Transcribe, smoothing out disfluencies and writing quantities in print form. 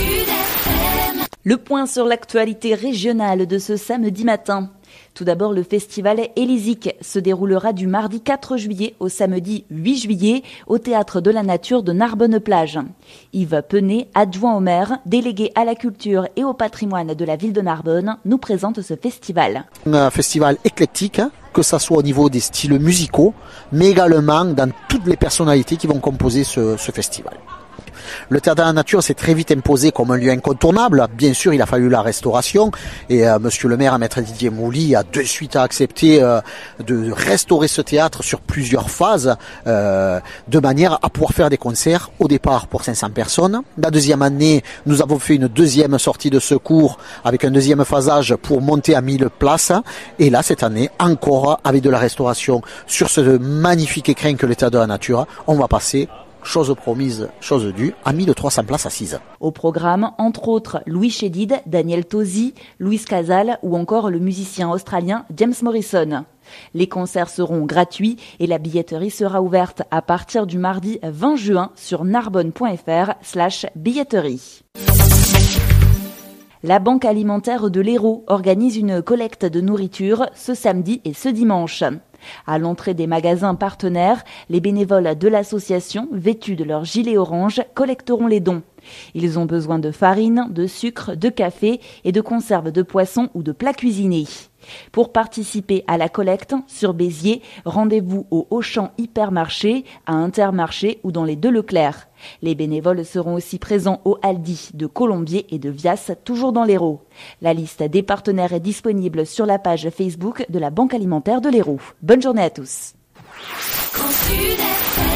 Le point sur l'actualité régionale de ce samedi matin. Tout d'abord, le festival Élisique se déroulera du mardi 4 juillet au samedi 8 juillet au Théâtre de la Nature de Narbonne-Plage. Yves Penet, adjoint au maire, délégué à la culture et au patrimoine de la ville de Narbonne, nous présente ce festival. Un festival éclectique, que ça soit au niveau des styles musicaux, mais également dans toutes les personnalités qui vont composer ce festival. Le Théâtre de la Nature s'est très vite imposé comme un lieu incontournable. Bien sûr, il a fallu la restauration et monsieur le maire, maître Didier Mouly, a de suite accepté de restaurer ce théâtre sur plusieurs phases de manière à pouvoir faire des concerts au départ pour 500 personnes. La deuxième année, nous avons fait une deuxième sortie de secours avec un deuxième phasage pour monter à 1000 places. Et là, cette année, encore avec de la restauration sur ce magnifique écrin que le Théâtre de la Nature, on va passer, chose promise, chose due, à 1300 places assises. Au programme, entre autres, Louis Chédid, Daniel Tosi, Louis Casal ou encore le musicien australien James Morrison. Les concerts seront gratuits et la billetterie sera ouverte à partir du mardi 20 juin sur narbonne.fr/billetterie. La Banque alimentaire de l'Hérault organise une collecte de nourriture ce samedi et ce dimanche. À l'entrée des magasins partenaires, les bénévoles de l'association, vêtus de leur gilet orange, collecteront les dons. Ils ont besoin de farine, de sucre, de café et de conserves de poisson ou de plats cuisinés. Pour participer à la collecte, sur Béziers, rendez-vous au Auchan Hypermarché, à Intermarché ou dans les 2 Leclerc. Les bénévoles seront aussi présents au Aldi de Colombier et de Vias, toujours dans l'Hérault. La liste des partenaires est disponible sur la page Facebook de la Banque alimentaire de l'Hérault. Bonne journée à tous.